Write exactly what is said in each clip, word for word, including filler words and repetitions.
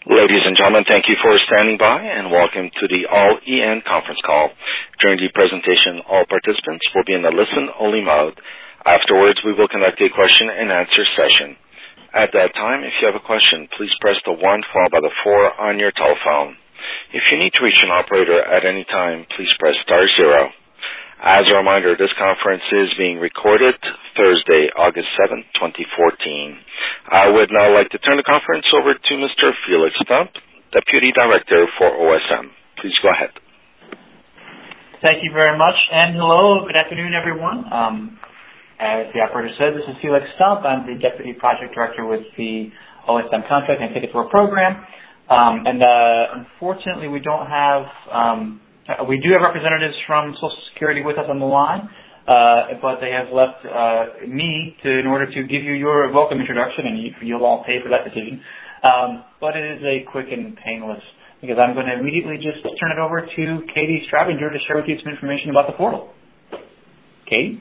Ladies and gentlemen, thank you for standing by and welcome to the All E N conference call. During the presentation, all participants will be in the listen-only mode. Afterwards, we will conduct a question-and-answer session. At that time, if you have a question, please press the one followed by the four on your telephone. If you need to reach an operator at any time, please press star zero. As a reminder, this conference is being recorded Thursday, August seventh, twenty fourteen. I would now like to turn the conference over to Mister Felix Stump, Deputy Director for O S M. Please go ahead. Thank you very much, and hello, good afternoon, everyone. Um, as the operator said, this is Felix Stump. I'm the Deputy Project Director with the O S M contract and Ticket Tour program. Um, and uh, unfortunately, we don't have... Um, We do have representatives from Social Security with us on the line, uh, but they have left uh, me to, in order to give you your welcome introduction, and you, you'll all pay for that decision. Um, but it is a quick and painless, because I'm going to immediately just turn it over to Katie Strabinger to share with you some information about the portal. Katie?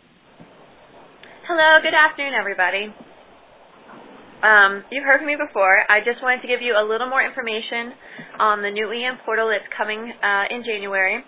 Hello, good afternoon, everybody. Um, you've heard from me before. I just wanted to give you a little more information on the new E N portal that's coming uh, in January.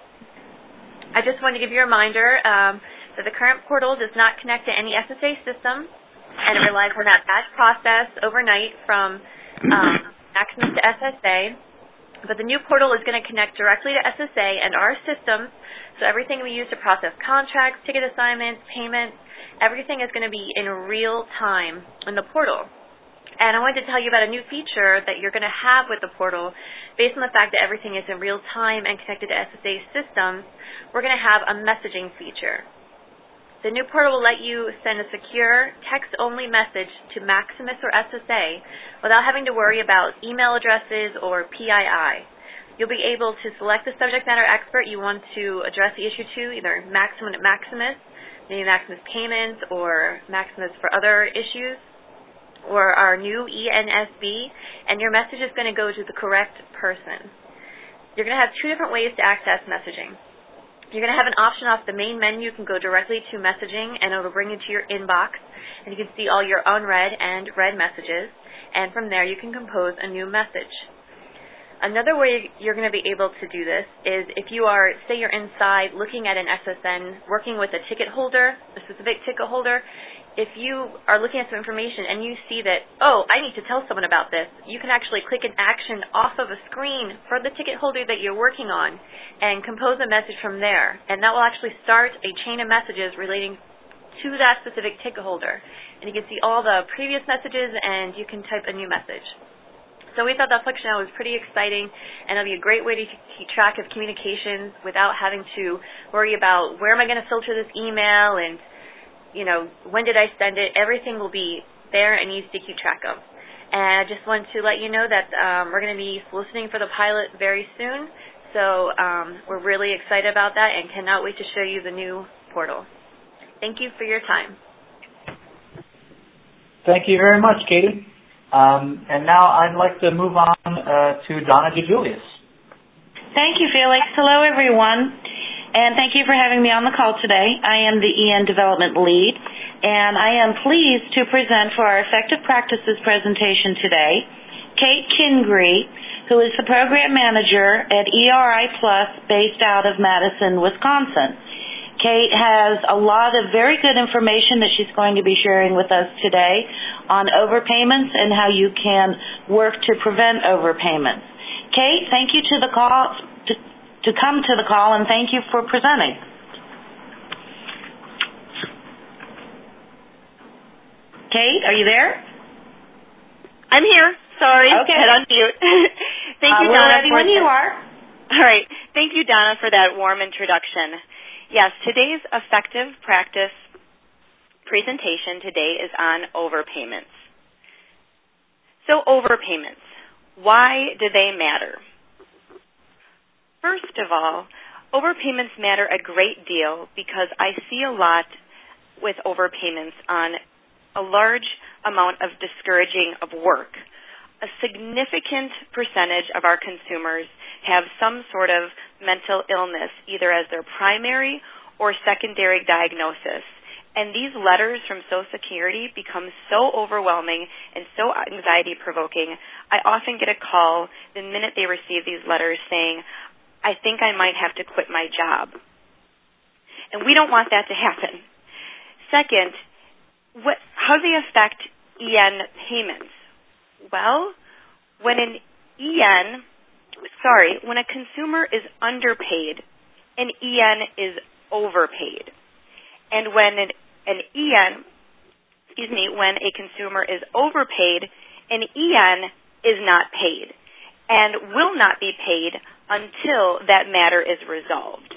I just wanted to give you a reminder um, that the current portal does not connect to any S S A system, and it relies on that batch process overnight from um, Maximus to S S A. But the new portal is going to connect directly to S S A and our systems, so everything we use to process contracts, ticket assignments, payments, everything is going to be in real time in the portal. And I wanted to tell you about a new feature that you're going to have with the portal. Based on the fact that everything is in real time and connected to S S A systems, we're going to have a messaging feature. The new portal will let you send a secure text-only message to Maximus or S S A without having to worry about email addresses or P I I. You'll be able to select the subject matter expert you want to address the issue to, either Maximus Maximus, maybe Maximus Payments or Maximus for other issues, or our new E N S B, and your message is going to go to the correct person. You're going to have two different ways to access messaging. You're going to have an option off the main menu. You can go directly to messaging, and it will bring you to your inbox, and you can see all your unread and read messages, and from there you can compose a new message. Another way you're going to be able to do this is if you are, say you're inside looking at an S S N, working with a ticket holder, a specific ticket holder. If you are looking at some information and you see that, oh, I need to tell someone about this, you can actually click an action off of a screen for the ticket holder that you're working on and compose a message from there. And that will actually start a chain of messages relating to that specific ticket holder. And you can see all the previous messages and you can type a new message. So we thought that functionality was pretty exciting, and it'll be a great way to keep track of communications without having to worry about where am I going to filter this email and, you know, when did I send it. Everything will be there and easy to keep track of. And I just want to let you know that um, we're going to be soliciting for the pilot very soon, so um, we're really excited about that and cannot wait to show you the new portal. Thank you for your time. Thank you very much, Katie. Um, and now I'd like to move on uh, to Donna DeJulius. Thank you, Felix. Hello, everyone, and thank you for having me on the call today. I am the E N Development Lead, and I am pleased to present for our Effective Practices presentation today Kate Kingree, who is the Program Manager at E R I Plus based out of Madison, Wisconsin. Kate has a lot of very good information that she's going to be sharing with us today on overpayments and how you can work to prevent overpayments. Kate, thank you to the call to, to come to the call, and thank you for presenting. Kate, are you there? I'm here. Sorry. Okay. Head on mute. Thank uh, you, we're Donna. ready for when you are. All right. Thank you, Donna, for that warm introduction. Yes, today's Effective Practice presentation today is on overpayments. So overpayments, why do they matter? First of all, overpayments matter a great deal because I see a lot with overpayments on a large amount of discouraging of work. A significant percentage of our consumers have some sort of mental illness, either as their primary or secondary diagnosis. And these letters from Social Security become so overwhelming and so anxiety-provoking. I often get a call the minute they receive these letters saying, I think I might have to quit my job. And we don't want that to happen. Second, what, how do they affect E N payments? Well, when an E N, sorry, when a consumer is underpaid, an E N is overpaid. And when an, an E N, excuse me, when a consumer is overpaid, an E N is not paid and will not be paid until that matter is resolved.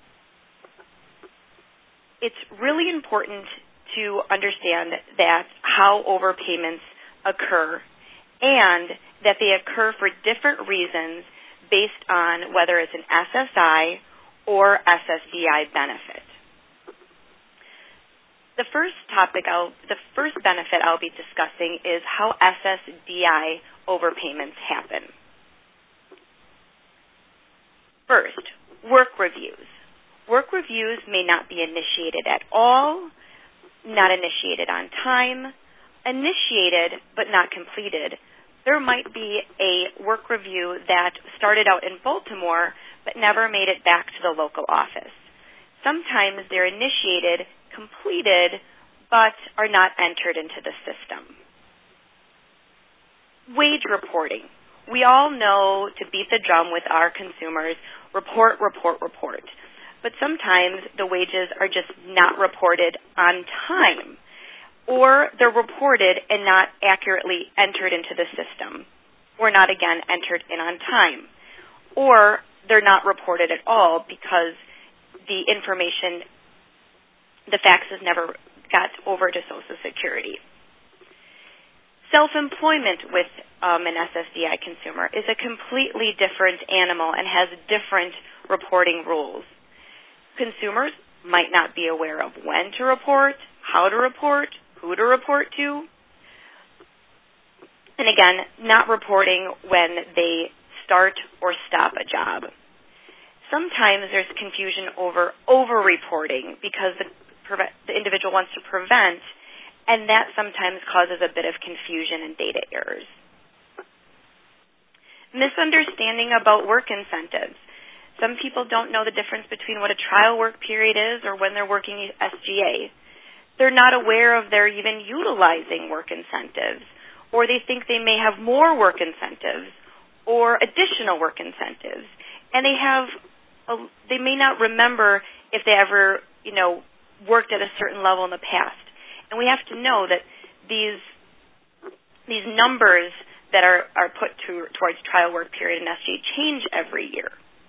It's really important to understand that how overpayments occur and that they occur for different reasons based on whether it's an S S I or S S D I benefit. The first topic, I'll, the first benefit I'll be discussing is how S S D I overpayments happen. First, work reviews. Work reviews may not be initiated at all, not initiated on time, initiated but not completed. There might be a work review that started out in Baltimore but never made it back to the local office. Sometimes they're initiated, completed, but are not entered into the system. Wage reporting. We all know to beat the drum with our consumers, report, report, report. But sometimes the wages are just not reported on time, or they're reported and not accurately entered into the system, or not, again, entered in on time, or they're not reported at all because the information, the faxes never got over to Social Security. Self-employment with um, an S S D I consumer is a completely different animal and has different reporting rules. Consumers might not be aware of when to report, how to report, who to report to. And again, not reporting when they start or stop a job. Sometimes there's confusion over over-reporting because the, the individual wants to prevent, and that sometimes causes a bit of confusion and data errors. Misunderstanding about work incentives. Some people don't know the difference between what a trial work period is or when they're working S G A. They're not aware of their even utilizing work incentives, or they think they may have more work incentives or additional work incentives, and they have a, they may not remember if they ever, you know, worked at a certain level in the past. And we have to know that these these numbers that are, are put to, towards trial work period and S G A change every year.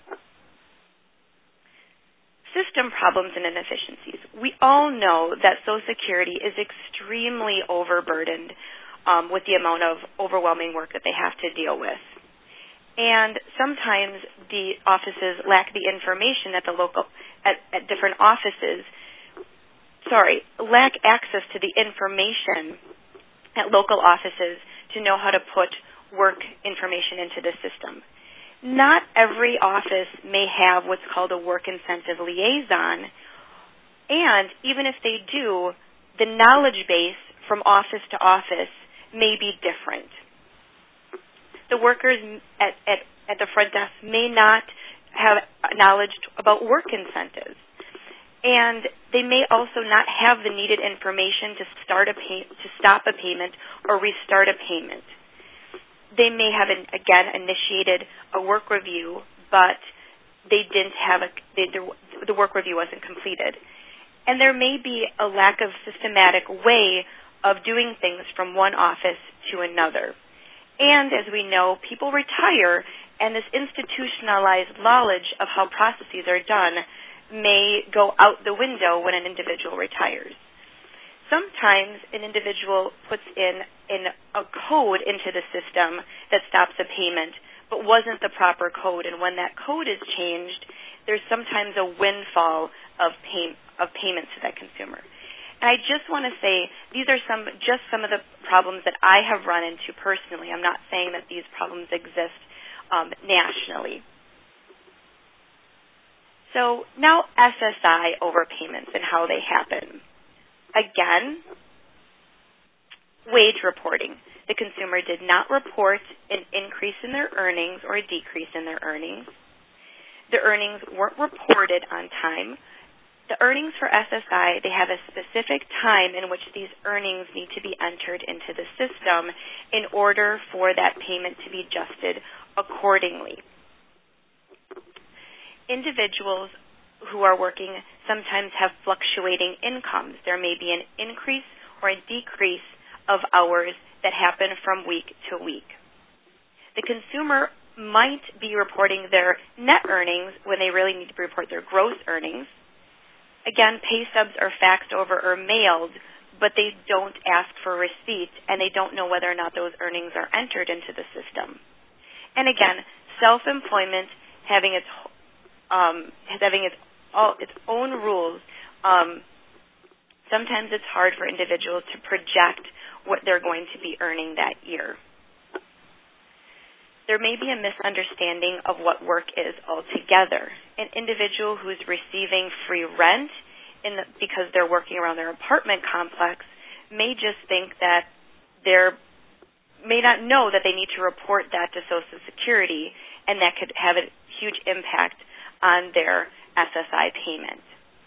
System problems and inefficiencies. We all know that Social Security is extremely overburdened um, with the amount of overwhelming work that they have to deal with. And sometimes the offices lack the information at the local, at, at different offices, sorry, lack access to the information at local offices to know how to put work information into the system. Not every office may have what's called a work incentive liaison, and even if they do, the knowledge base from office to office may be different. The workers at, at, at the front desk may not have knowledge about work incentives, and they may also not have the needed information to start a pay, to stop a payment or restart a payment. They may have, an, again, initiated a work review, but they didn't have a, they, the work review wasn't completed. And there may be a lack of systematic way of doing things from one office to another. And as we know, people retire, and this institutionalized knowledge of how processes are done may go out the window when an individual retires. Sometimes an individual puts in, in a code into the system that stops a payment, but wasn't the proper code. And when that code is changed, there's sometimes a windfall of, pay, of payments to that consumer. And I just want to say these are some just some of the problems that I have run into personally. I'm not saying that these problems exist um, nationally. So now S S I overpayments and how they happen. Again, wage reporting. The consumer did not report an increase in their earnings or a decrease in their earnings. The earnings weren't reported on time. The earnings for S S I, they have a specific time in which these earnings need to be entered into the system in order for that payment to be adjusted accordingly. Individuals who are working sometimes have fluctuating incomes. There may be an increase or a decrease of hours that happen from week to week. The consumer might be reporting their net earnings when they really need to report their gross earnings. Again, pay stubs are faxed over or mailed, but they don't ask for receipt, and they don't know whether or not those earnings are entered into the system. And again, self-employment having its um, having its all its own rules. Um, sometimes it's hard for individuals to project what they're going to be earning that year. There may be a misunderstanding of what work is altogether. An individual who's receiving free rent in the, because they're working around their apartment complex may just think that they're may not know that they need to report that to Social Security, and that could have a huge impact on their S S I payment.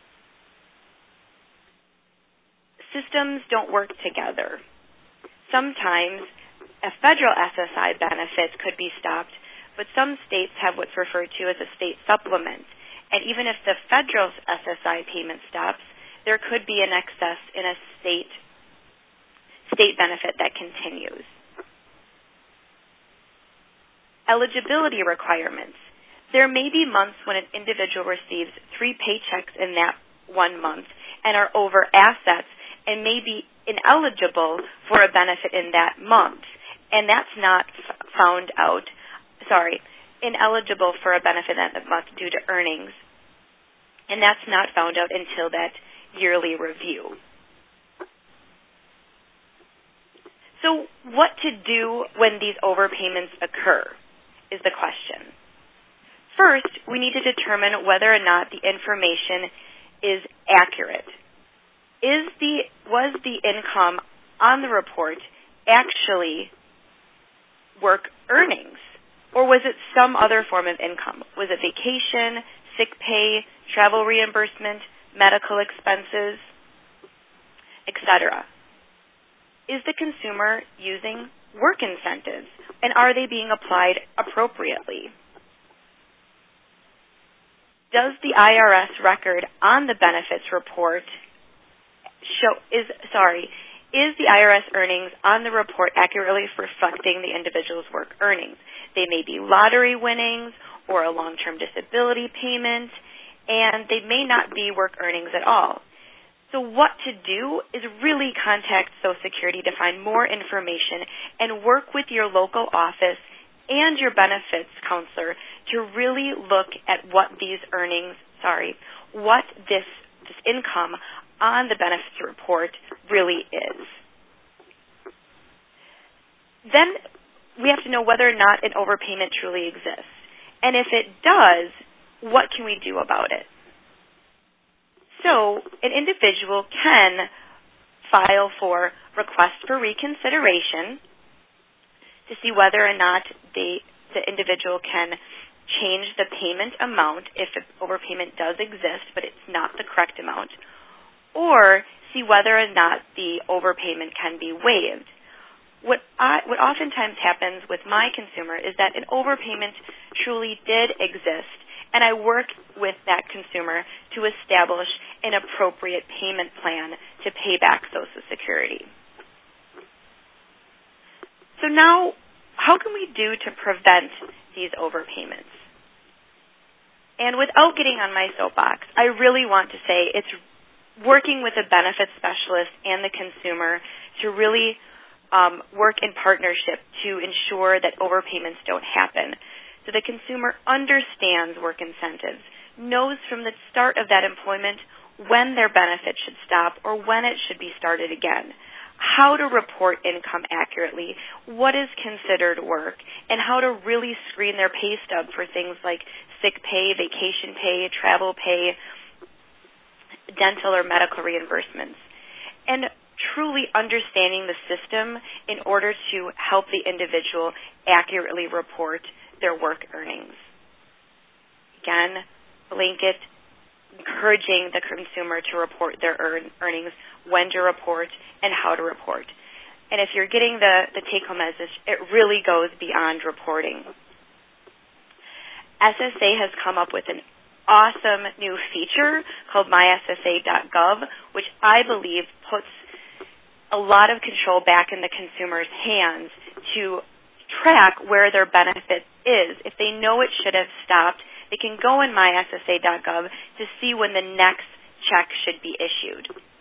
Systems don't work together. Sometimes a federal S S I benefit could be stopped, but some states have what's referred to as a state supplement. And even if the federal S S I payment stops, there could be an excess in a state state benefit that continues. Eligibility requirements. There may be months when an individual receives three paychecks in that one month and are over assets and may be ineligible for a benefit in that month. And that's not f- found out, sorry, ineligible for a benefit that month due to earnings. And that's not found out until that yearly review. So what to do when these overpayments occur is the question. First, we need to determine whether or not the information is accurate. Is the, was the income on the report actually work earnings, or was it some other form of income? Was it vacation, sick pay, travel reimbursement, medical expenses, et cetera? Is the consumer using work incentives, and are they being applied appropriately? Does the I R S record on the benefits report show is sorry is the I R S earnings on the report accurately reflecting the individual's work earnings? They may be lottery winnings or a long-term disability payment, and they may not be work earnings at all. So what to do is really contact Social Security to find more information and work with your local office and your benefits counselor to really look at what these earnings, sorry, what this, this income on the benefits report really is. Then we have to know whether or not an overpayment truly exists. And if it does, what can we do about it? So an individual can file for request for reconsideration to see whether or not they, the individual can change the payment amount if an overpayment does exist, but it's not the correct amount, or see whether or not the overpayment can be waived. What, I, what oftentimes happens with my consumer is that an overpayment truly did exist, and I work with that consumer to establish an appropriate payment plan to pay back Social Security. So now, how can we do to prevent these overpayments? And without getting on my soapbox, I really want to say it's working with a benefits specialist and the consumer to really um, work in partnership to ensure that overpayments don't happen. So the consumer understands work incentives, knows from the start of that employment when their benefit should stop or when it should be started again, how to report income accurately, what is considered work, and how to really screen their pay stub for things like sick pay, vacation pay, travel pay, dental or medical reimbursements. and truly understanding the system in order to help the individual accurately report their work earnings. Again, blanket encouraging the consumer to report their earn, earnings, when to report, and how to report. And if you're getting the, the take-home message, it really goes beyond reporting. S S A has come up with an awesome new feature called my S S A dot gov, which I believe puts a lot of control back in the consumer's hands to track where their benefit is. If they know it should have stopped, they can go in my S S A dot gov to see when the next check should be issued.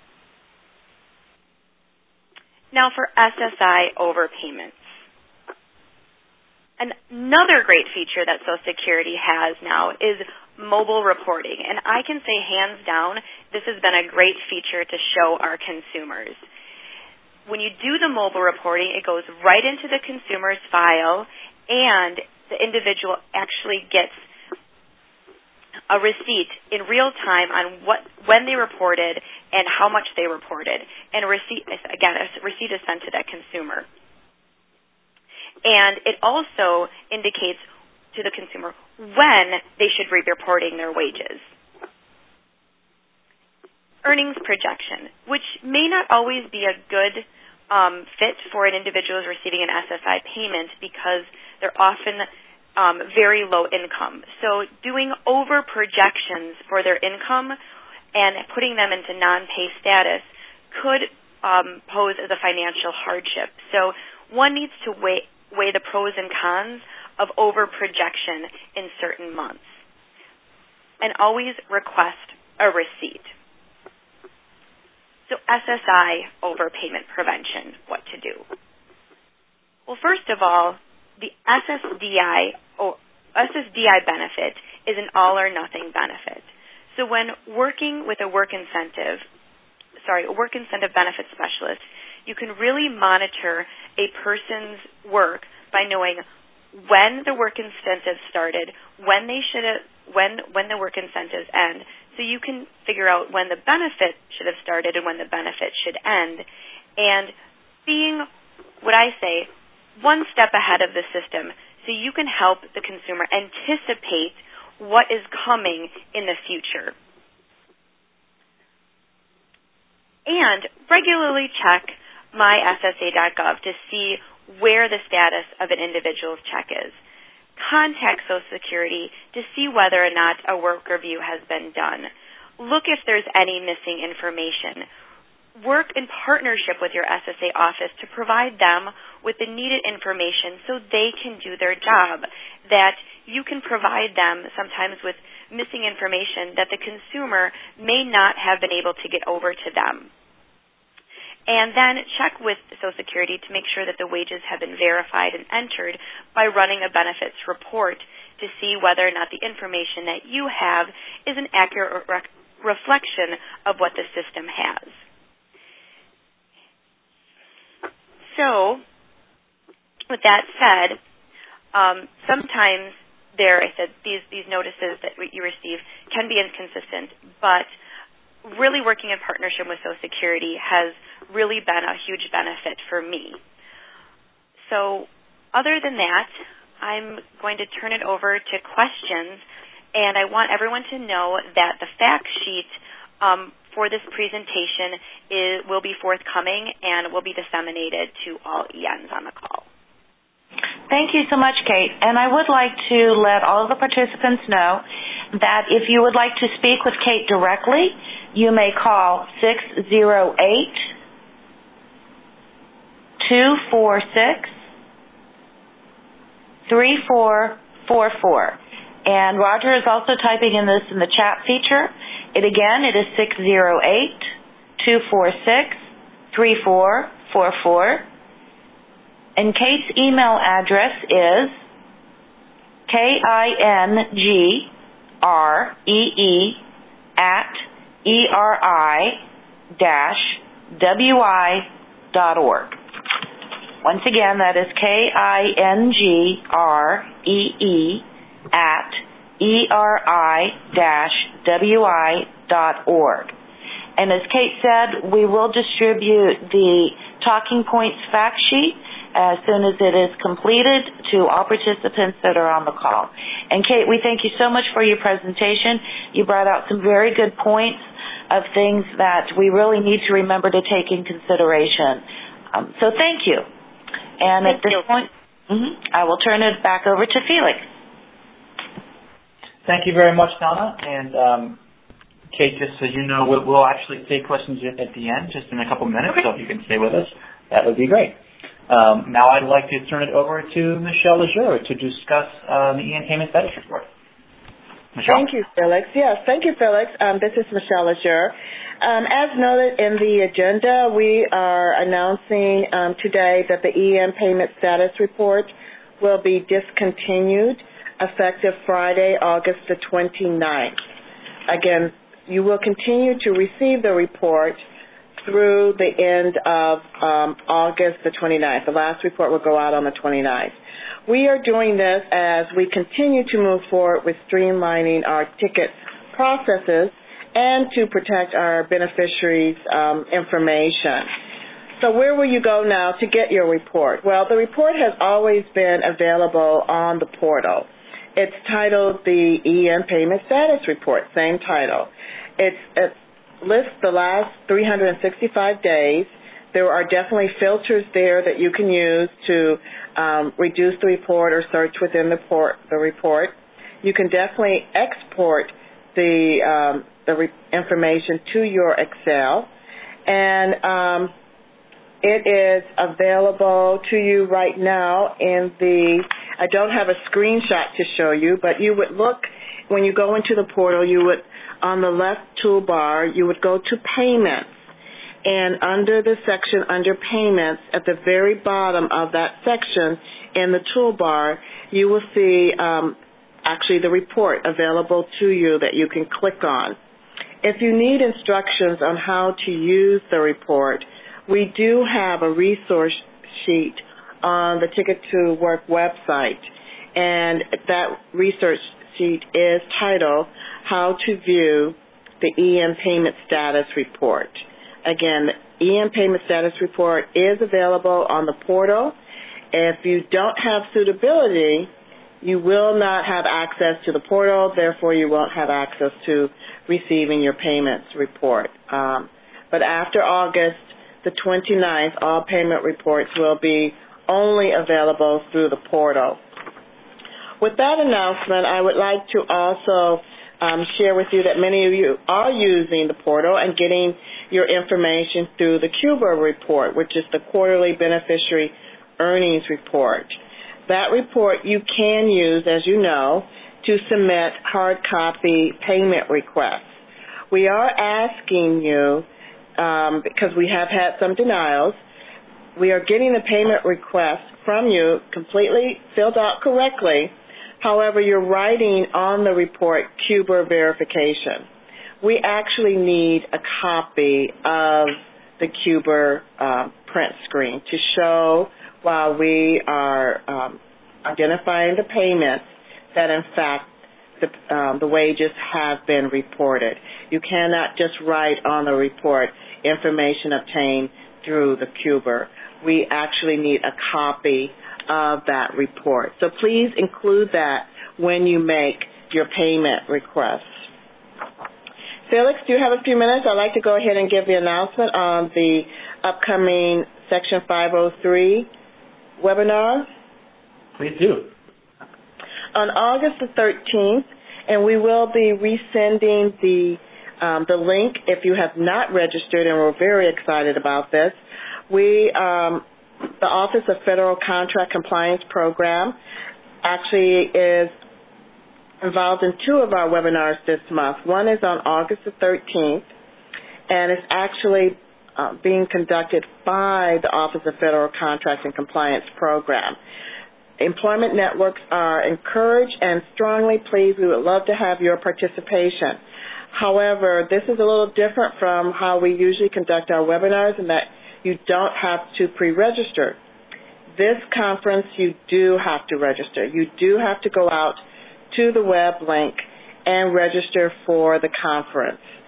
Now for S S I overpayments. Another great feature that Social Security has now is mobile reporting. And I can say hands down, this has been a great feature to show our consumers. When you do the mobile reporting, it goes right into the consumer's file, and the individual actually gets a receipt in real time on what when they reported and how much they reported. And a receipt, again, a receipt is sent to that consumer. And it also indicates to the consumer when they should be reporting their wages. Earnings projection, which may not always be a good um, fit for an individual who's receiving an S S I payment because they're often um, very low income. So doing over projections for their income and putting them into non-pay status could um, pose as a financial hardship. So one needs to weigh weigh the pros and cons of over-projection in certain months. And always request a receipt. So S S I overpayment prevention, what to do? Well, first of all, the S S D I or S S D I benefit is an all-or-nothing benefit. So when working with a work incentive, sorry, a work incentive benefit specialist, you can really monitor a person's work by knowing when the work incentive started, when they should have, when when the work incentives end, so you can figure out when the benefit should have started and when the benefit should end, and being what I say one step ahead of the system, so you can help the consumer anticipate what is coming in the future. And regularly check my S S A dot gov to see where the status of an individual's check is. Contact Social Security to see whether or not a work review has been done. Look if there's any missing information. Work in partnership with your S S A office to provide them with the needed information so they can do their job, that you can provide them sometimes with missing information that the consumer may not have been able to get over to them. And then check with Social Security to make sure that the wages have been verified and entered by running a benefits report to see whether or not the information that you have is an accurate re- reflection of what the system has. So, with that said, um, sometimes there, I said, these, these notices that you receive can be inconsistent, but really working in partnership with Social Security has really been a huge benefit for me. So other than that, I'm going to turn it over to questions, and I want everyone to know that the fact sheet um, for this presentation is, will be forthcoming and will be disseminated to all E Ns on the call. Thank you so much, Kate. And I would like to let all of the participants know that if you would like to speak with Kate directly, you may call six oh eight, two four six, three four four four. And Roger is also typing in this in the chat feature. It again, it is six oh eight, two four six, three four four four. And Kate's email address is K I N G R E E at E R I dash W I dot org. Once again, that is K I N G R E E at E R I dash W I dot org. And as Kate said, we will distribute the talking points fact sheet as soon as it is completed to all participants that are on the call. And Kate, we thank you so much for your presentation. You brought out some very good points of things that we really need to remember to take in consideration. Um, so thank you. And thank at this you. point, mm-hmm, I will turn it back over to Felix. Thank you very much, Donna. And um, Kate, just so you know, we'll, we'll actually take questions at the end, just in a couple minutes, so if you can stay with us, that would be great. Um, now I'd like to turn it over to Michelle Lejeune to discuss uh, the E N Payment Status Report. Michelle? Thank you, Felix. Yes, thank you, Felix. Um, this is Michelle Lejeune. Um, as noted in the agenda, we are announcing um, today that the E N Payment Status Report will be discontinued effective Friday, August the twenty-ninth. Again, you will continue to receive the report through the end of um, August the twenty-ninth. The last report will go out on the twenty-ninth. We are doing this as we continue to move forward with streamlining our ticket processes and to protect our beneficiaries' um, information. So where will you go now to get your report? Well, the report has always been available on the portal. It's titled the E N Payment Status Report, same title. It's, it's lists the last three hundred sixty-five days. There are definitely filters there that you can use to um, reduce the report or search within the, port, the report. You can definitely export the, um, the re- information to your Excel. And um, it is available to you right now in the, I don't have a screenshot to show you, but you would look, when you go into the portal, you would, on the left toolbar, you would go to Payments. And under the section under Payments, at the very bottom of that section in the toolbar, you will see um, actually the report available to you that you can click on. If you need instructions on how to use the report, we do have a resource sheet on the Ticket to Work website. And that research sheet is titled How to View the E N Payment Status Report. Again, the E N Payment Status Report is available on the portal. If you don't have suitability, you will not have access to the portal, therefore you won't have access to receiving your payments report. Um, but after August the twenty-ninth, all payment reports will be only available through the portal. With that announcement, I would like to also um, share with you that many of you are using the portal and getting your information through the CUBA report, which is the Quarterly Beneficiary Earnings Report. That report you can use, as you know, to submit hard copy payment requests. We are asking you, um, because we have had some denials, we are getting the payment request from you completely filled out correctly. However, you're writing on the report CUBA verification. We actually need a copy of the CUBA uh, print screen to show while we are um, identifying the payments that, in fact, the, um, the wages have been reported. You cannot just write on the report information obtained through the CUBA. We actually need a copy of that report. So please include that when you make your payment requests. Felix, do you have a few minutes? I'd like to go ahead and give the announcement on the upcoming Section five oh three webinar. Please do. On August the thirteenth, and we will be resending the um, the link if you have not registered, and we're very excited about this. We, um, the Office of Federal Contract Compliance Program actually is involved in two of our webinars this month. One is on August the thirteenth, and it's actually uh, being conducted by the Office of Federal Contract and Compliance Program. Employment networks are encouraged and strongly pleased. We would love to have your participation. However, this is a little different from how we usually conduct our webinars in that you don't have to pre-register. This conference, you do have to register. You do have to go out to the web link and register for the conference.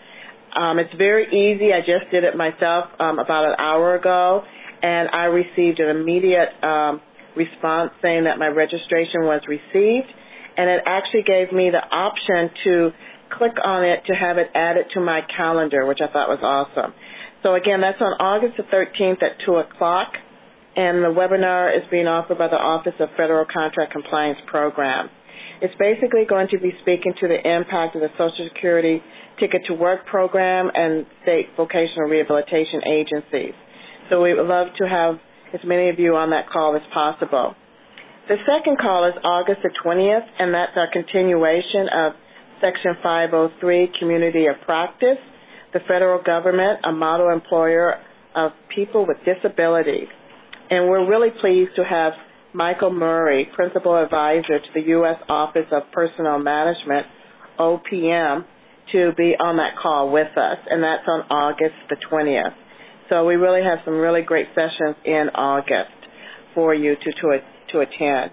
Um, it's very easy. I just did it myself um, about an hour ago, and I received an immediate um, response saying that my registration was received, and it actually gave me the option to click on it to have it added to my calendar, which I thought was awesome. So, again, that's on August the thirteenth at two o'clock, and the webinar is being offered by the Office of Federal Contract Compliance Program. It's basically going to be speaking to the impact of the Social Security Ticket to Work program and state vocational rehabilitation agencies. So we would love to have as many of you on that call as possible. The second call is August the twentieth, and that's our continuation of Section five oh three, Community of Practice, the federal government, a model employer of people with disabilities. And we're really pleased to have Michael Murray, Principal Advisor to the U S Office of Personnel Management, O P M, to be on that call with us, and that's on August the twentieth. So we really have some really great sessions in August for you to, to, to attend.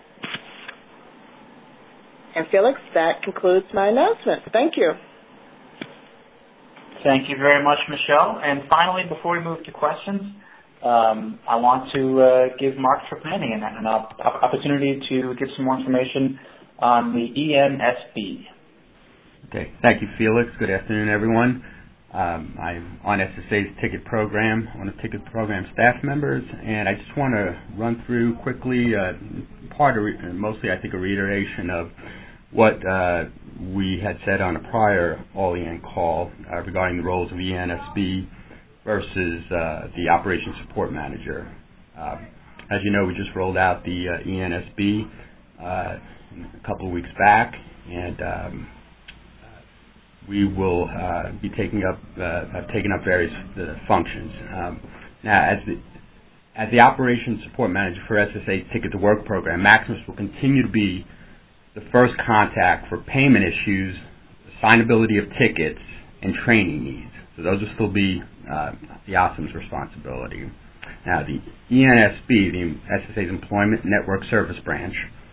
And Felix, that concludes my announcement. Thank you. Thank you very much, Michelle. And finally, before we move to questions, um, I want to uh, give Mark Trapani an, an op- opportunity to give some more information on the E N S B. Okay. Thank you, Felix. Good afternoon, everyone. Um, I'm on S S A's ticket program, one of the ticket program staff members, and I just want to run through quickly uh, part of, re- mostly I think a reiteration of what uh, we had said on a prior All E N call uh, regarding the roles of E N S B versus uh, the Operations Support Manager. Uh, as you know, we just rolled out the uh, E N S B uh, a couple of weeks back, and um, we will uh, be taking up, uh, have taken up various uh, functions. Um, now, as the as the Operations Support Manager for S S A's Ticket to Work program, Maximus will continue to be the first contact for payment issues, assignability of tickets, and training needs. So those will still be uh, the O S M's responsibility. Now, the E N S B, the S S A's Employment Network Service Branch,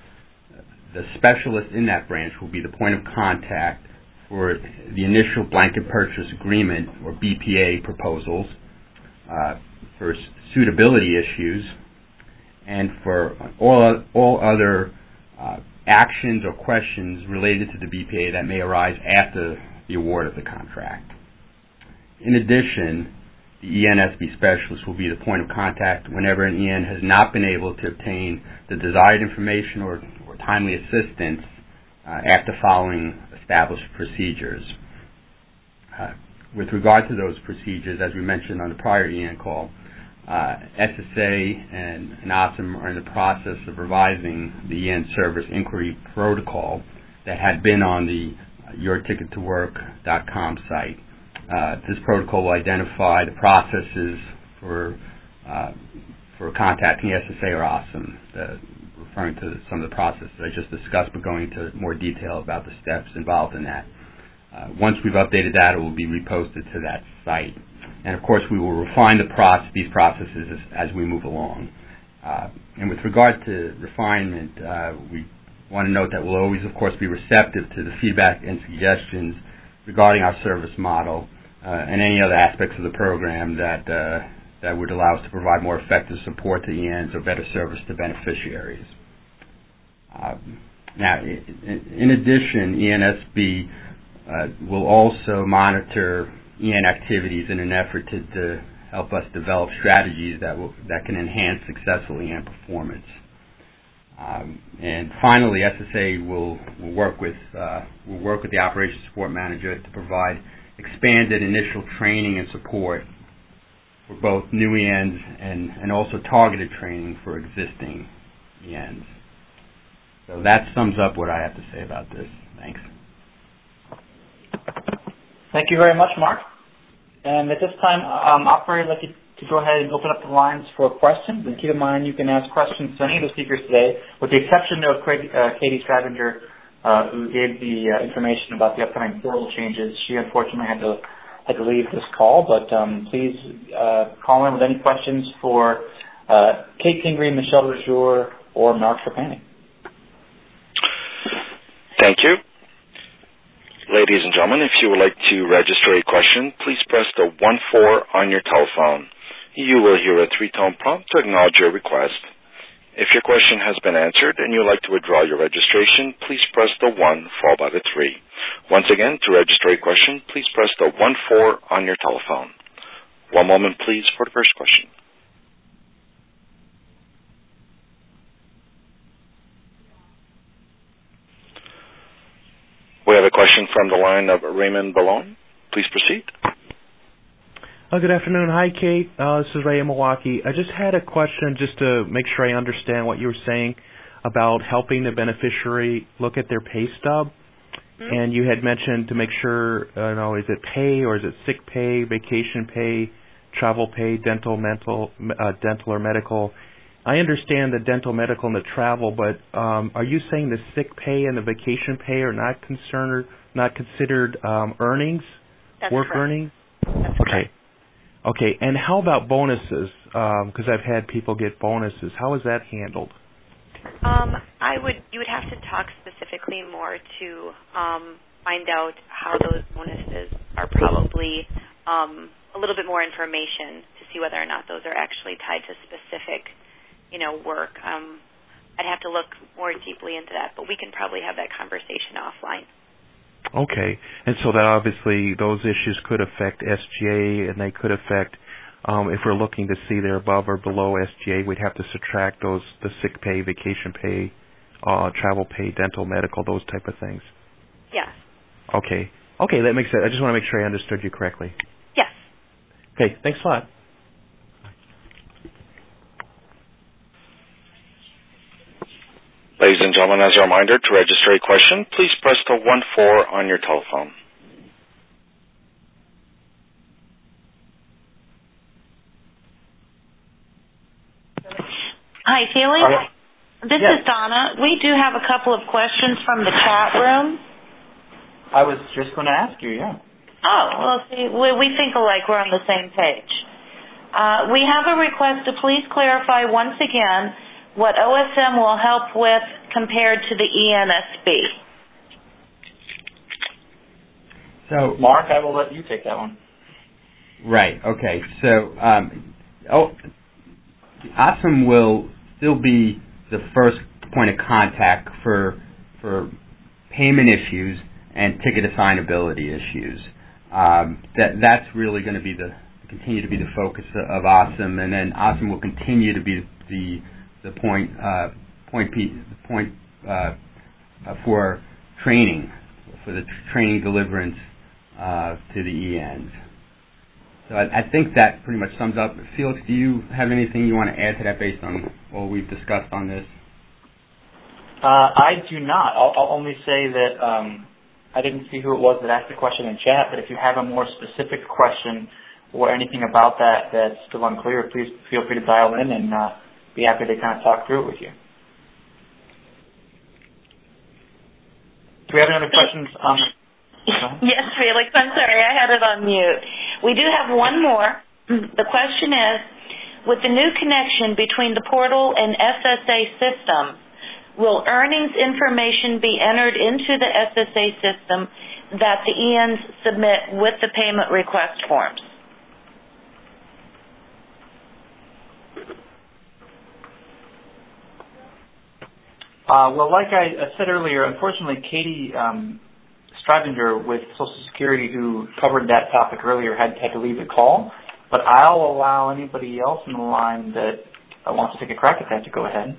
the specialist in that branch will be the point of contact for the initial blanket purchase agreement, or B P A proposals, uh, for suitability issues, and for all, all other uh, actions or questions related to the B P A that may arise after the award of the contract. In addition, the E N S B specialist will be the point of contact whenever an E N has not been able to obtain the desired information or, or timely assistance uh, after following established procedures. Uh, with regard to those procedures, as we mentioned on the prior E N call, uh, S S A and, and O S M are in the process of revising the E N Service Inquiry Protocol that had been on the uh, your ticket to work dot com site. Uh, this protocol will identify the processes for uh, for contacting S S A or O S M, the, referring to some of the processes I just discussed, but going into more detail about the steps involved in that. Uh, once we've updated that, it will be reposted to that site. And, of course, we will refine the process, these processes as, as we move along. Uh, and with regard to refinement, uh, we want to note that we'll always, of course, be receptive to the feedback and suggestions regarding our service model uh, and any other aspects of the program that uh, that would allow us to provide more effective support to E Ns or better service to beneficiaries. Uh, now, in, in addition, E N S B uh, will also monitor E N activities in an effort to, to help us develop strategies that will, that can enhance successful E N performance. Um, and finally, S S A will, will work with uh, will work with the Operations Support Manager to provide expanded initial training and support for both new E Ns and, and also targeted training for existing E Ns. So that sums up what I have to say about this. Thanks. Thank you very much, Mark. And at this time, um, operator, I'd like you to go ahead and open up the lines for questions. And keep in mind, you can ask questions to any of the speakers today, with the exception of Craig, uh, Katie Stravinger, uh, who gave the uh, information about the upcoming portal changes. She unfortunately had to had to leave this call, but um, please uh, call in with any questions for uh, Kate Kingery, Michelle Lejour, or Mark Trapani. Thank you. Ladies and gentlemen, if you would like to register a question, please press the one four on your telephone. You will hear a three-tone prompt to acknowledge your request. If your question has been answered and you would like to withdraw your registration, please press the one followed by the three. Once again, to register a question, please press the one four on your telephone. One moment, please, for the first question. We have a question from the line of Raymond Ballone. Please proceed. Uh, good afternoon. Hi, Kate. Uh, this is Ray in Milwaukee. I just had a question just to make sure I understand what you were saying about helping the beneficiary look at their pay stub. Mm-hmm. And you had mentioned to make sure, uh, you know, is it pay or is it sick pay, vacation pay, travel pay, dental, mental, uh, dental or medical? I understand the dental, medical, and the travel, but um, are you saying the sick pay and the vacation pay are not concerned, not considered um, earnings, That's work correct. earnings? That's okay. correct. Okay. And how about bonuses? Because um, I've had people get bonuses. How is that handled? Um, I would. You would have to talk specifically more to um, find out how those bonuses are probably um, a little bit more information to see whether or not those are actually tied to specific. You know, work. Um, I'd have to look more deeply into that, but we can probably have that conversation offline. Okay, and so that obviously those issues could affect S G A, and they could affect um, if we're looking to see they're above or below S G A, we'd have to subtract those the sick pay, vacation pay, uh, travel pay, dental, medical, those type of things. Yes. Okay. Okay, that makes sense. I just want to make sure I understood you correctly. Yes. Okay, thanks a lot. Ladies and gentlemen, as a reminder, to register a question, please press the one four on your telephone. Hi, Felix. Right. This yes. is Donna. We do have a couple of questions from the chat room. I was just going to ask you, yeah. Oh, well, see, we, we think alike. We're on the same page. Uh, we have a request to please clarify once again what O S M will help with compared to the E N S B. So, Mark, I will let you take that one. Right. Okay. So, um, oh, O S M will still be the first point of contact for for payment issues and ticket assignability issues. Um, that that's really going to be the continue to be the focus of O S M, and then O S M will continue to be the the point uh, point P, point uh, for training for the training deliverance uh, to the E Ns. So I, I think that pretty much sums up. Felix, do you have anything you want to add to that based on what we've discussed on this? Uh, I do not. I'll, I'll only say that um, I didn't see who it was that asked the question in chat, but if you have a more specific question or anything about that that's still unclear, please feel free to dial in and uh, be happy to kind of talk through it with you. Do we have any other questions? Um, yes, Felix. I'm sorry. I had it on mute. We do have one more. The question is, with the new connection between the portal and S S A systems, will earnings information be entered into the S S A system that the E Ns submit with the payment request forms? Uh, well, like I said earlier, unfortunately, Katie um, Streibinger with Social Security, who covered that topic earlier, had, had to leave the call. But I'll allow anybody else in the line that uh, wants to take a crack at that to go ahead.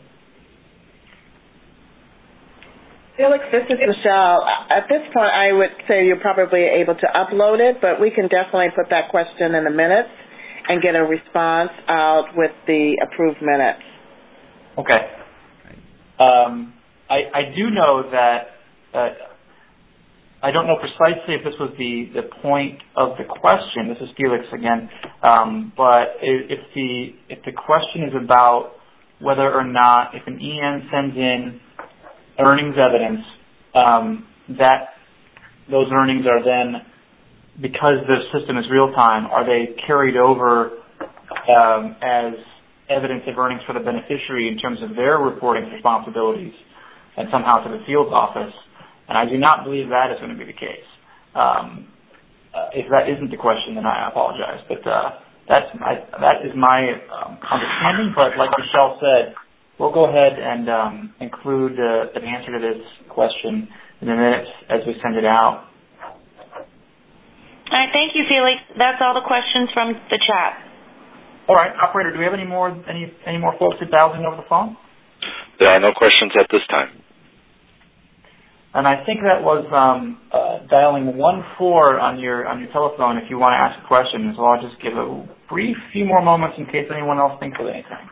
Felix, this is Michelle. At this point, I would say you're probably able to upload it, but we can definitely put that question in the minutes and get a response out with the approved minutes. Okay. Um, I, I do know that uh, I don't know precisely if this was the, the point of the question. This is Felix again. Um, but if the if the question is about whether or not if an E N sends in earnings evidence, um, that those earnings are then, because the system is real time, are they carried over um, as evidence of earnings for the beneficiary in terms of their reporting responsibilities and somehow to the field office? And I do not believe that is going to be the case. Um, uh, if that isn't the question, then I apologize. But uh, that's my, that is my um, understanding. But like Michelle said, we'll go ahead and um, include uh, an answer to this question in the minutes as we send it out. All right, thank you, Felix. That's all the questions from the chat. All right, operator, do we have any more any any more folks that dialed in over the phone? There are no questions at this time. And I think that was um, uh, dialing one four on your on your telephone if you want to ask a question. So I'll just give a brief few more moments in case anyone else thinks of anything.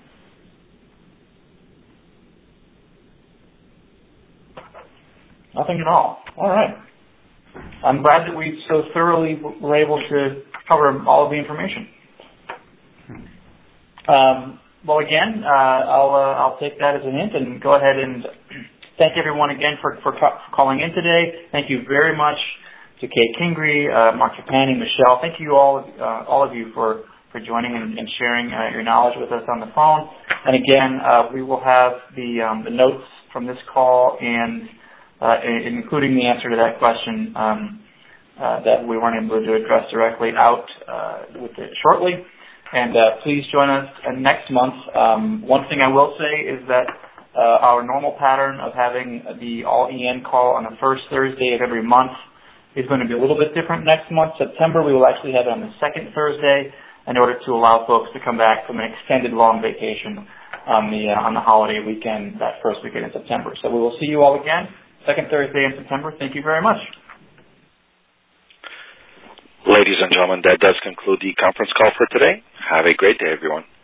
Nothing at all. All right. I'm glad that we so thoroughly were able to cover all of the information. Um, well, again, uh, I'll uh, I'll take that as a hint and go ahead and thank everyone again for, for, for calling in today. Thank you very much to Kate Kingery, uh, Mark Trapani, Michelle. Thank you all, uh, all of you for, for joining and, and sharing uh, your knowledge with us on the phone. And again, uh, we will have the, um, the notes from this call and uh, including the answer to that question um, uh, that we weren't able to address directly out uh, with it shortly. And uh, please join us uh, next month. Um, one thing I will say is that Uh, our normal pattern of having the All-E N call on the first Thursday of every month is going to be a little bit different next month. September, we will actually have it on the second Thursday in order to allow folks to come back from an extended long vacation on the uh, on the holiday weekend, that first weekend in September. So we will see you all again, second Thursday in September. Thank you very much. Ladies and gentlemen, that does conclude the conference call for today. Have a great day, everyone.